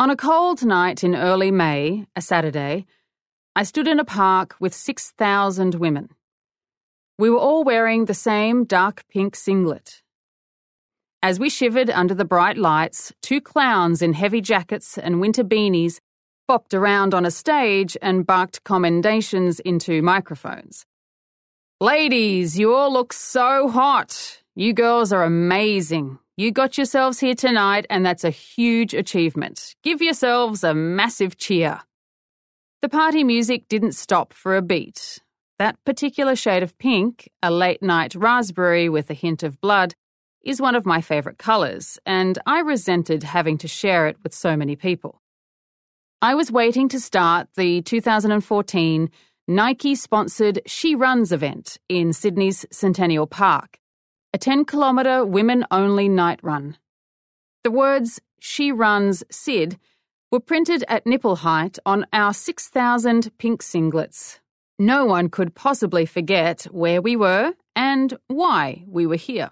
On a cold night in early May, a Saturday, I stood in a park with 6,000 women. We were all wearing the same dark pink singlet. As we shivered under the bright lights, two clowns in heavy jackets and winter beanies bopped around on a stage and barked commendations into microphones. "Ladies, you all look so hot. You girls are amazing. You got yourselves here tonight, and that's a huge achievement. Give yourselves a massive cheer." The party music didn't stop for a beat. That particular shade of pink, a late-night raspberry with a hint of blood, is one of my favourite colours, and I resented having to share it with so many people. I was waiting to start the 2014 Nike-sponsored She Runs event in Sydney's Centennial Park, a 10-kilometre women-only night run. The words "She Runs Sid" were printed at nipple height on our 6,000 pink singlets. No one could possibly forget where we were and why we were here.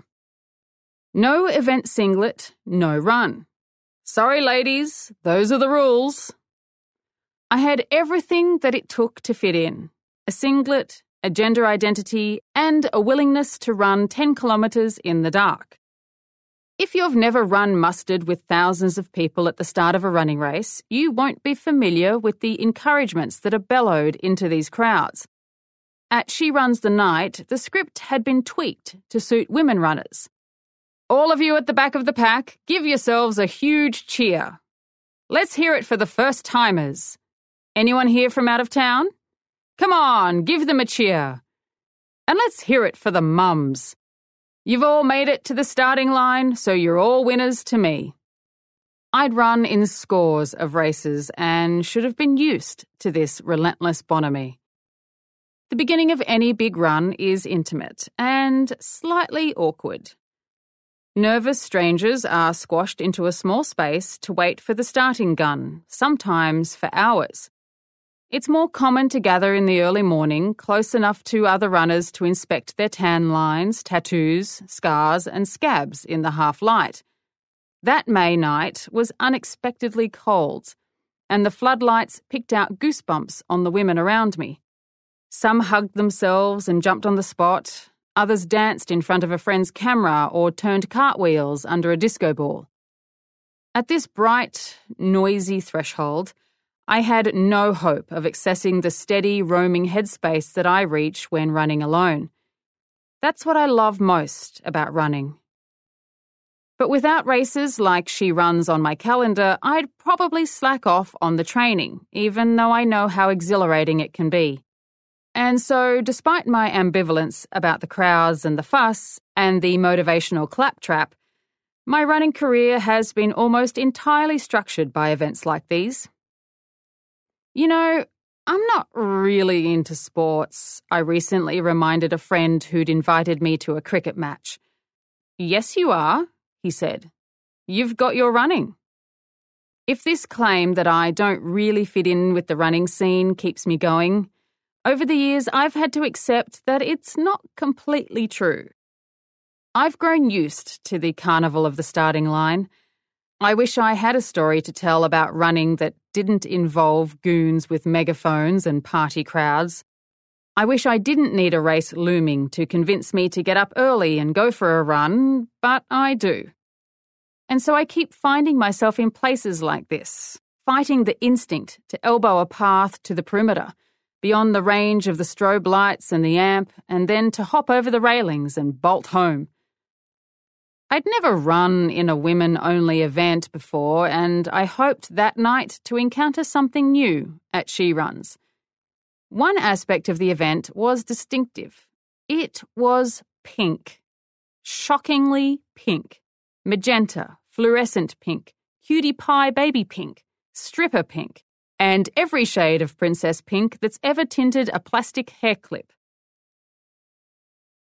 No event singlet, no run. Sorry, ladies, those are the rules. I had everything that it took to fit in: a singlet, a gender identity, and a willingness to run 10 kilometres in the dark. If you've never run mustered with thousands of people at the start of a running race, you won't be familiar with the encouragements that are bellowed into these crowds. At She Runs the Night, the script had been tweaked to suit women runners. "All of you at the back of the pack, give yourselves a huge cheer. Let's hear it for the first-timers. Anyone here from out of town? Come on, give them a cheer. And let's hear it for the mums. You've all made it to the starting line, so you're all winners to me." I'd run in scores of races and should have been used to this relentless bonhomie. The beginning of any big run is intimate and slightly awkward. Nervous strangers are squashed into a small space to wait for the starting gun, sometimes for hours. It's more common to gather in the early morning, close enough to other runners to inspect their tan lines, tattoos, scars, and scabs in the half-light. That May night was unexpectedly cold, and the floodlights picked out goosebumps on the women around me. Some hugged themselves and jumped on the spot. Others danced in front of a friend's camera or turned cartwheels under a disco ball. At this bright, noisy threshold, I had no hope of accessing the steady, roaming headspace that I reach when running alone. That's what I love most about running. But without races like She Runs on my calendar, I'd probably slack off on the training, even though I know how exhilarating it can be. And so, despite my ambivalence about the crowds and the fuss and the motivational claptrap, my running career has been almost entirely structured by events like these. "You know, I'm not really into sports," I recently reminded a friend who'd invited me to a cricket match. "Yes, you are," he said. "You've got your running." If this claim that I don't really fit in with the running scene keeps me going, over the years I've had to accept that it's not completely true. I've grown used to the carnival of the starting line. I wish I had a story to tell about running that didn't involve goons with megaphones and party crowds. I wish I didn't need a race looming to convince me to get up early and go for a run, but I do. And so I keep finding myself in places like this, fighting the instinct to elbow a path to the perimeter, beyond the range of the strobe lights and the amp, and then to hop over the railings and bolt home. I'd never run in a women-only event before, and I hoped that night to encounter something new at She Runs. One aspect of the event was distinctive. It was pink. Shockingly pink. Magenta, fluorescent pink, cutie pie baby pink, stripper pink, and every shade of princess pink that's ever tinted a plastic hair clip.